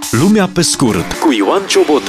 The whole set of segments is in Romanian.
Lumea pe scurt cu Ioan Ciobotă.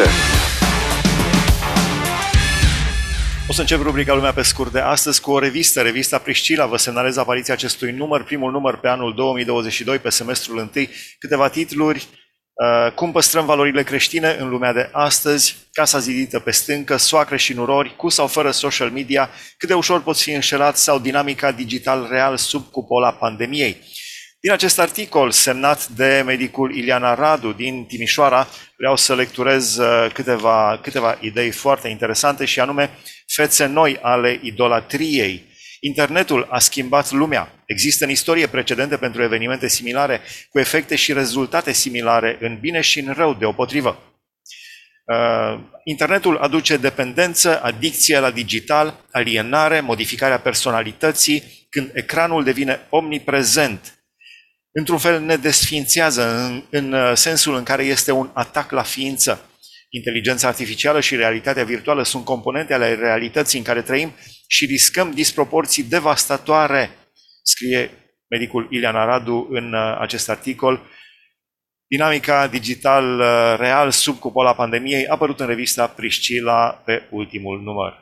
O să încep rubrica Lumea pe scurt de astăzi cu o revistă, revista Priscila. Vă semnalez apariția acestui număr, primul număr pe anul 2022, pe semestrul întâi. Câteva titluri: cum păstrăm valorile creștine în lumea de astăzi, casa zidită pe stâncă, soacre și nurori, cu sau fără social media, cât de ușor poți fi înșelat, sau dinamica digital real sub cupola pandemiei. Din acest articol, semnat de medicul Ileana Radu din Timișoara, vreau să lecturez câteva idei foarte interesante, și anume: fețe noi ale idolatriei. Internetul a schimbat lumea. Există în istorie precedente pentru evenimente similare, cu efecte și rezultate similare, în bine și în rău deopotrivă. Internetul aduce dependență, adicție la digital, alienare, modificarea personalității, când ecranul devine omniprezent. Într-un fel ne desființează în sensul în care este un atac la ființă. Inteligența artificială și realitatea virtuală sunt componente ale realității în care trăim și riscăm disproporții devastatoare, scrie medicul Ileana Radu în acest articol. Dinamica digital real sub cupola pandemiei, apărut în revista Priscila pe ultimul număr.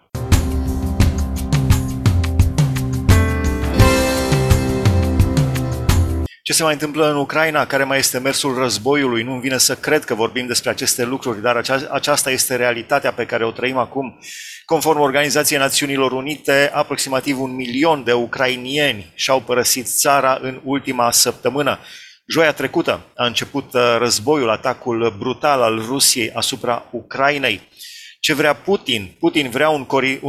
Ce se mai întâmplă în Ucraina? Care mai este mersul războiului? Nu-mi vine să cred că vorbim despre aceste lucruri, dar aceasta este realitatea pe care o trăim acum. Conform Organizației Națiunilor Unite, aproximativ 1 milion de ucrainieni și-au părăsit țara în ultima săptămână. Joia trecută a început războiul, atacul brutal al Rusiei asupra Ucrainei. Ce vrea Putin? Putin vrea un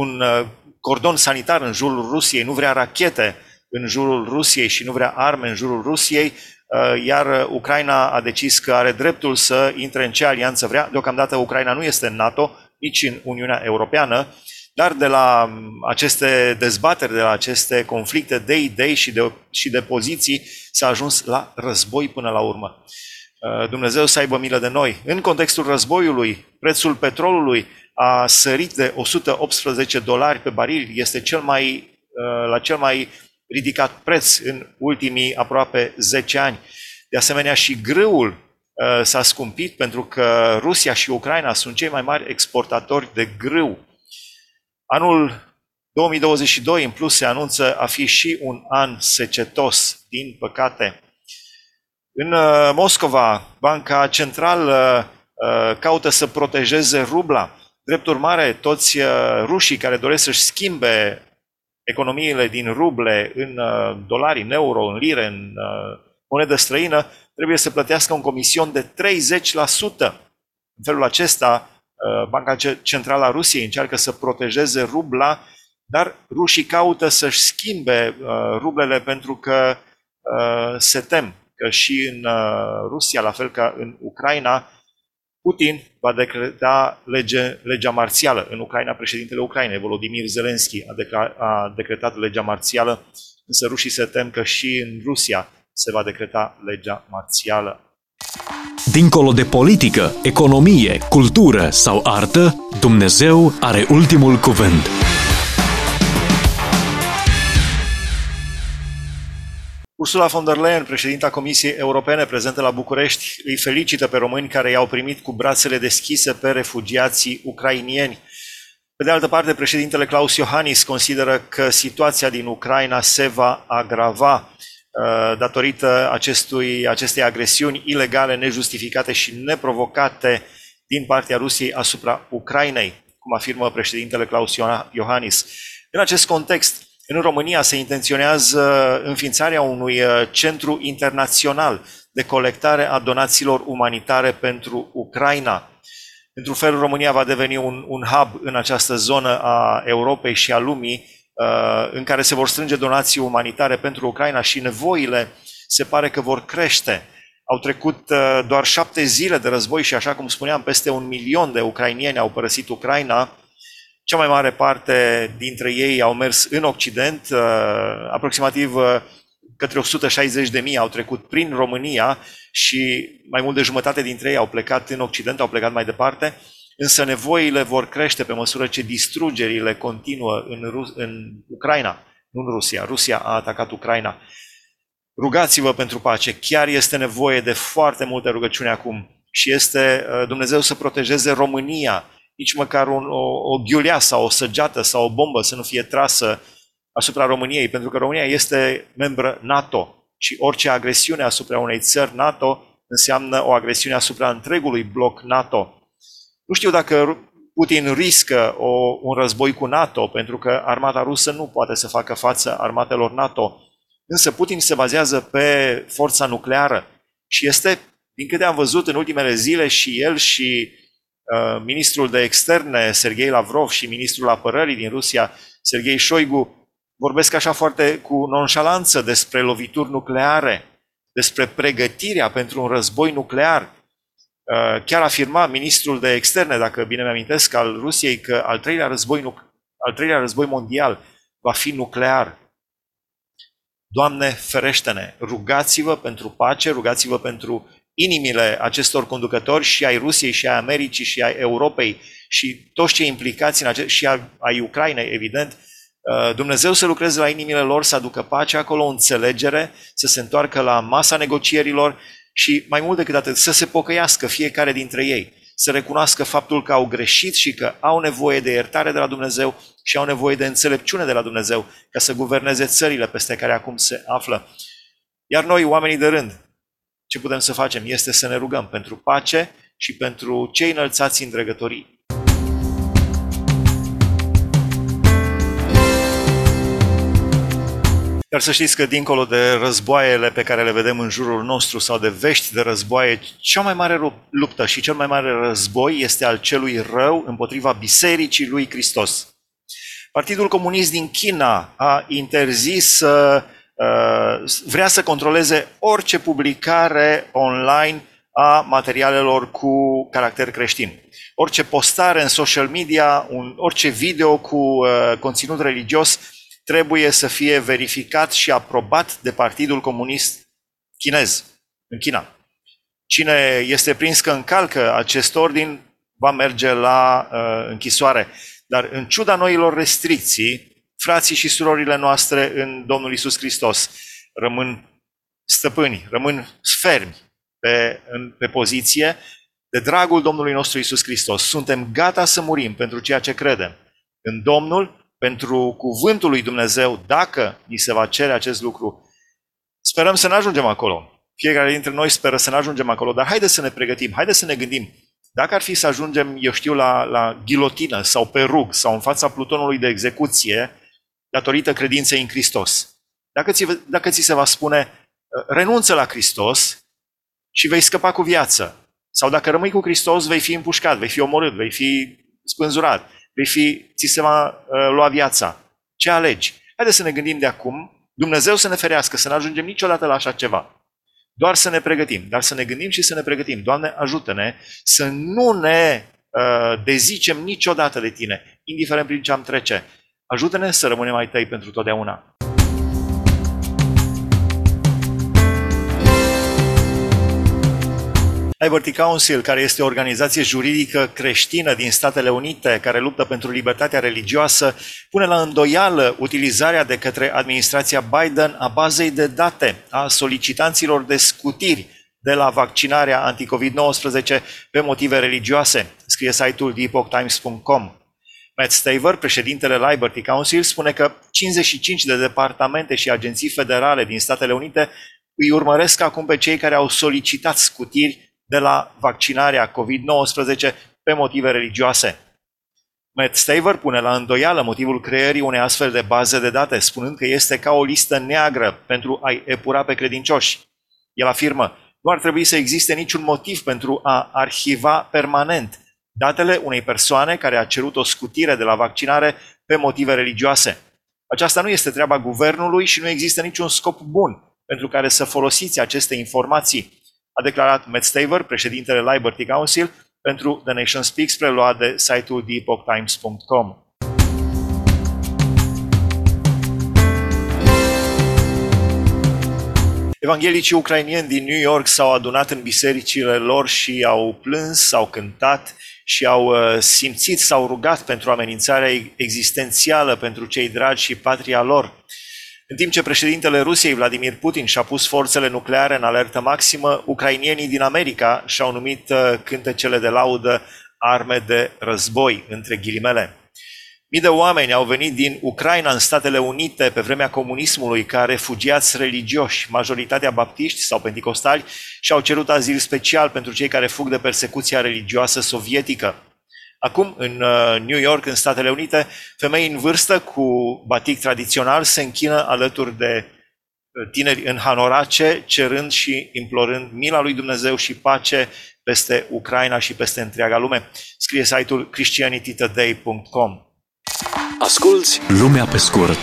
cordon sanitar în jurul Rusiei, nu vrea rachete în jurul Rusiei și nu vrea arme în jurul Rusiei, iar Ucraina a decis că are dreptul să intre în ce alianță vrea. Deocamdată Ucraina nu este în NATO, nici în Uniunea Europeană, dar de la aceste dezbateri, de la aceste conflicte de idei și de poziții, s-a ajuns la război până la urmă. Dumnezeu să aibă milă de noi. În contextul războiului, prețul petrolului a sărit de $118 pe baril, este la cel mai ridicat preț în ultimii aproape 10 ani. De asemenea, și grâul s-a scumpit, pentru că Rusia și Ucraina sunt cei mai mari exportatori de grâu. Anul 2022, în plus, se anunță a fi și un an secetos, din păcate. În Moscova, Banca Centrală caută să protejeze rubla. Drept urmare, toți rușii care doresc să-și schimbe economiile din ruble în dolari, în euro, în lire, în monedă străină, trebuie să plătească un comision de 30%. În felul acesta, Banca Centrală a Rusiei încearcă să protejeze rubla, dar rușii caută să-și schimbe rublele, pentru că se tem că și în Rusia, la fel ca în Ucraina, Putin va decreta legea marțială. În Ucraina, președintele Ucrainei, Volodymyr Zelensky, a decretat legea marțială, însă rușii se tem că și în Rusia se va decreta legea marțială. Dincolo de politică, economie, cultură sau artă, Dumnezeu are ultimul cuvânt. Ursula von der Leyen, președinta Comisiei Europene, prezentă la București, îi felicită pe români care i-au primit cu brațele deschise pe refugiații ucrainieni. Pe de altă parte, președintele Klaus Iohannis consideră că situația din Ucraina se va agrava datorită acestei agresiuni ilegale, nejustificate și neprovocate din partea Rusiei asupra Ucrainei, cum afirmă președintele Klaus Iohannis. În acest context, în România se intenționează înființarea unui centru internațional de colectare a donațiilor umanitare pentru Ucraina. Într-un fel, România va deveni un hub în această zonă a Europei și a lumii, în care se vor strânge donații umanitare pentru Ucraina, și nevoile se pare că vor crește. Au trecut doar 7 zile de război și, așa cum spuneam, peste 1 milion de ucrainieni au părăsit Ucraina. Cea mai mare parte dintre ei au mers în Occident, aproximativ către 160.000 au trecut prin România și mai mult de jumătate dintre ei au plecat în Occident, au plecat mai departe, însă nevoile vor crește pe măsură ce distrugerile continuă în Ucraina, nu în Rusia. Rusia a atacat Ucraina. Rugați-vă pentru pace, chiar este nevoie de foarte multă rugăciune acum. și este Dumnezeu să protejeze România, nici măcar o ghiulea sau o săgeată sau o bombă să nu fie trasă asupra României, pentru că România este membră NATO și orice agresiune asupra unei țări NATO înseamnă o agresiune asupra întregului bloc NATO. Nu știu dacă Putin riscă un război cu NATO, pentru că armata rusă nu poate să facă față armatelor NATO. Însă Putin se bazează pe forța nucleară și este, din câte am văzut în ultimele zile, și el și ministrul de externe, Sergei Lavrov, și ministrul apărării din Rusia, Sergei Shoigu, vorbesc așa foarte cu nonșalanță despre lovituri nucleare, despre pregătirea pentru un război nuclear. Chiar afirma ministrul de externe, dacă bine mi-amintesc, al Rusiei, că al treilea război mondial va fi nuclear. Doamne, ferește-ne! Rugați-vă pentru pace, rugați-vă pentru inimile acestor conducători, și ai Rusiei, și ai Americii, și ai Europei, și toți cei implicați și ai Ucrainei, evident. Dumnezeu să lucreze la inimile lor, să aducă pace acolo, înțelegere, să se întoarcă la masa negocierilor și, mai mult decât atât, să se pocăiască fiecare dintre ei, să recunoască faptul că au greșit și că au nevoie de iertare de la Dumnezeu și au nevoie de înțelepciune de la Dumnezeu ca să guverneze țările peste care acum se află. Iar noi, oamenii de rând, ce putem să facem este să ne rugăm pentru pace și pentru cei înălțați în dregătorii. Dar să știți că dincolo de războaiele pe care le vedem în jurul nostru sau de vești de războaie, cea mai mare luptă și cel mai mare război este al celui rău împotriva Bisericii lui Hristos. Partidul Comunist din China a interzis, vrea să controleze orice publicare online a materialelor cu caracter creștin. Orice postare în social media, orice video cu conținut religios trebuie să fie verificat și aprobat de Partidul Comunist Chinez, în China. Cine este prins că încalcă acest ordin va merge la închisoare. Dar în ciuda noilor restricții, frații și surorile noastre în Domnul Iisus Hristos rămân stăpâni, rămân fermi pe poziție, de dragul Domnului nostru Iisus Hristos. Suntem gata să murim pentru ceea ce credem în Domnul, pentru cuvântul lui Dumnezeu, dacă ni se va cere acest lucru. Sperăm să ne ajungem acolo. Fiecare dintre noi speră să ne ajungem acolo, dar haideți să ne pregătim, haideți să ne gândim. Dacă ar fi să ajungem, eu știu, la ghilotină sau pe rug sau în fața plutonului de execuție, datorită credinței în Hristos, dacă ți se va spune, renunță la Hristos și vei scăpa cu viață, sau dacă rămâi cu Hristos, vei fi împușcat, vei fi omorât, vei fi spânzurat, ți se va lua viața. Ce alegi? Haideți să ne gândim de acum, Dumnezeu să ne ferească, să nu ajungem niciodată la așa ceva. Doar să ne pregătim, dar să ne gândim și să ne pregătim. Doamne, ajută-ne să nu ne dezicem niciodată de Tine, indiferent prin ce am trece. Ajută-ne să rămânem ai Tăi pentru totdeauna. Liberty Council, care este o organizație juridică creștină din Statele Unite care luptă pentru libertatea religioasă, pune la îndoială utilizarea de către administrația Biden a bazei de date a solicitanților de scutiri de la vaccinarea anti-COVID-19 pe motive religioase, scrie site-ul theepochtimes.com. Matt Staver, președintele Liberty Council, spune că 55 de departamente și agenții federale din Statele Unite îi urmăresc acum pe cei care au solicitat scutiri de la vaccinarea COVID-19 pe motive religioase. Matt Staver pune la îndoială motivul creării unei astfel de baze de date, spunând că este ca o listă neagră pentru a-i epura pe credincioși. El afirmă, nu ar trebui să existe niciun motiv pentru a arhiva permanent datele unei persoane care a cerut o scutire de la vaccinare pe motive religioase. Aceasta nu este treaba guvernului și nu există niciun scop bun pentru care să folosiți aceste informații, a declarat Matt Staver, președintele Liberty Council, pentru The Nation Speaks, preluat de site-ul theepochtimes.com. Evanghelicii ucrainieni din New York s-au adunat în bisericile lor și au plâns, s-au cântat și au simțit, s-au rugat pentru amenințarea existențială pentru cei dragi și patria lor. În timp ce președintele Rusiei, Vladimir Putin, și-a pus forțele nucleare în alertă maximă, ucrainienii din America și-au numit cântecele de laudă arme de război, între ghilimele. Mii de oameni au venit din Ucraina în Statele Unite pe vremea comunismului ca refugiați religioși, majoritatea baptiști sau penticostali, și au cerut azil special pentru cei care fug de persecuția religioasă sovietică. Acum, în New York, în Statele Unite, femei în vârstă cu batic tradițional se închină alături de tineri în hanorace, cerând și implorând mila lui Dumnezeu și pace peste Ucraina și peste întreaga lume. Scrie site-ul christianitytoday.com. Asculți Lumea pe scurt.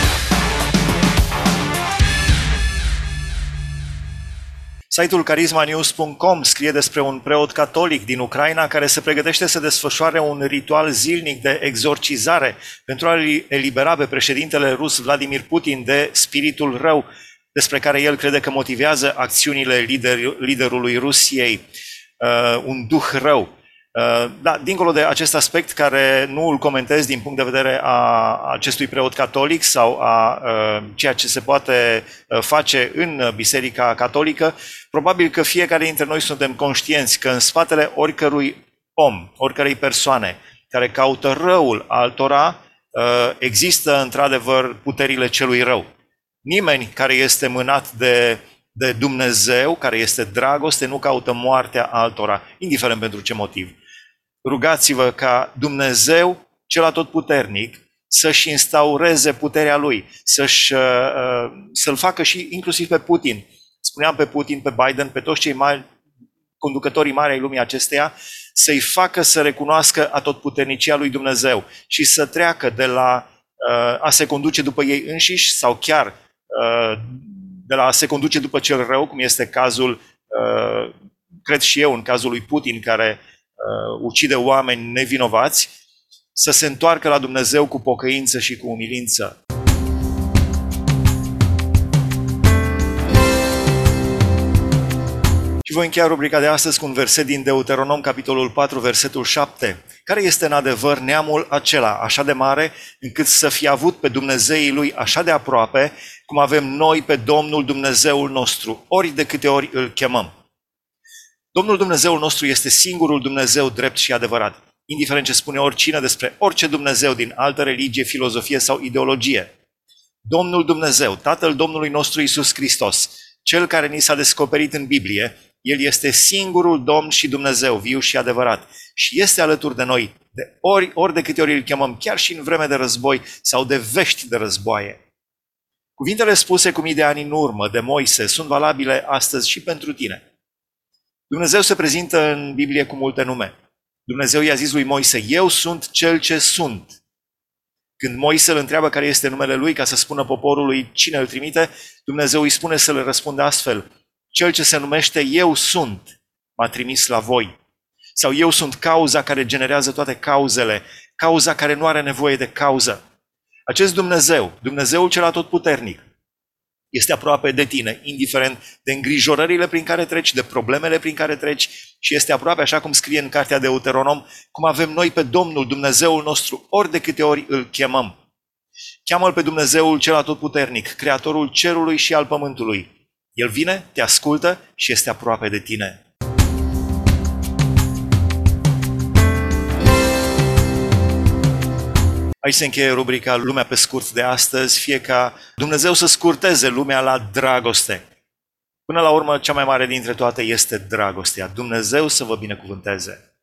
Site-ul charismanews.com scrie despre un preot catolic din Ucraina care se pregătește să desfășoare un ritual zilnic de exorcizare pentru a-l elibera pe președintele rus Vladimir Putin de spiritul rău, despre care el crede că motivează acțiunile liderului Rusiei, un duh rău. Da, dincolo de acest aspect care nu îl comentez din punct de vedere a acestui preot catolic sau a ceea ce se poate face în Biserica Catolică, probabil că fiecare dintre noi suntem conștienți că în spatele oricărui om, oricărei persoane care caută răul altora, există într-adevăr puterile celui rău. Nimeni care este mânat de Dumnezeu, care este dragoste, nu caută moartea altora, indiferent pentru ce motiv. Rugați-vă ca Dumnezeu, cel atotputernic, să-și instaureze puterea Lui, să-l facă și inclusiv pe Putin. Spuneam pe Putin, pe Biden, pe toți cei mari, conducătorii mari ai lumii acesteia, să-i facă să recunoască atotputernicia lui Dumnezeu și să treacă de la a se conduce după ei înșiși sau chiar de la a se conduce după cel rău, cum este cazul, cred și eu, în cazul lui Putin, care ucide oameni nevinovați, să se întoarcă la Dumnezeu cu pocăință și cu umilință. Și voi încheia rubrica de astăzi cu un verset din Deuteronom, capitolul 4, versetul 7. Care este în adevăr neamul acela așa de mare, încât să fie avut pe Dumnezeii lui așa de aproape, cum avem noi pe Domnul Dumnezeul nostru, ori de câte ori îl chemăm. Domnul Dumnezeul nostru este singurul Dumnezeu drept și adevărat, indiferent ce spune oricine despre orice Dumnezeu din altă religie, filozofie sau ideologie. Domnul Dumnezeu, Tatăl Domnului nostru Iisus Hristos, Cel care ni s-a descoperit în Biblie, El este singurul Domn și Dumnezeu, viu și adevărat, și este alături de noi, de ori de câte ori îl chemăm, chiar și în vreme de război sau de vești de războaie. Cuvintele spuse cu mii de ani în urmă de Moise sunt valabile astăzi și pentru tine. Dumnezeu se prezintă în Biblie cu multe nume. Dumnezeu i-a zis lui Moise, eu sunt cel ce sunt. Când Moise îl întreabă care este numele lui ca să spună poporului cine îl trimite, Dumnezeu îi spune să le răspundă astfel, cel ce se numește eu sunt, m-a trimis la voi. Sau eu sunt cauza care generează toate cauzele, cauza care nu are nevoie de cauză. Acest Dumnezeu, Dumnezeul cel atotputernic, este aproape de tine, indiferent de îngrijorările prin care treci, de problemele prin care treci, și este aproape, așa cum scrie în cartea Deuteronom, cum avem noi pe Domnul Dumnezeul nostru, ori de câte ori îl chemăm. Cheamă-L pe Dumnezeul cel atotputernic, Creatorul cerului și al pământului. El vine, te ascultă și este aproape de tine. Aici se încheie rubrica Lumea pe scurt de astăzi, fie ca Dumnezeu să scurteze lumea la dragoste. Până la urmă, cea mai mare dintre toate este dragostea. Dumnezeu să vă binecuvânteze!